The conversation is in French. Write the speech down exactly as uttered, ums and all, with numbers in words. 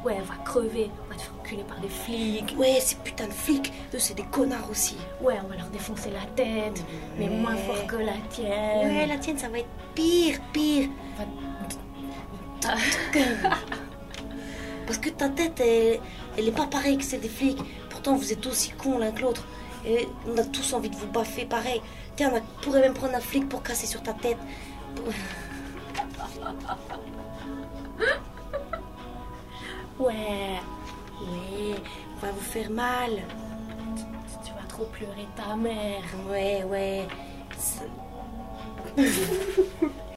Ouais, va crever, on va te faire enculer par des flics. Ouais, ces putains de flics, eux, c'est des connards aussi. Ouais, on va leur défoncer la tête, mais Ouais. moins fort que la tienne. Ouais, la tienne, ça va être pire, pire. Ah. Parce que ta tête, elle, elle est pas pareille que celle des flics. Pourtant, vous êtes aussi cons l'un que l'autre. Et on a tous envie de vous baffer pareil. Tiens, on a- pourrait même prendre un flic pour casser sur ta tête. Pour- Ouais, Ouais, on va vous faire mal. tu vas trop pleurer ta mère. Ouais, ouais. C'est-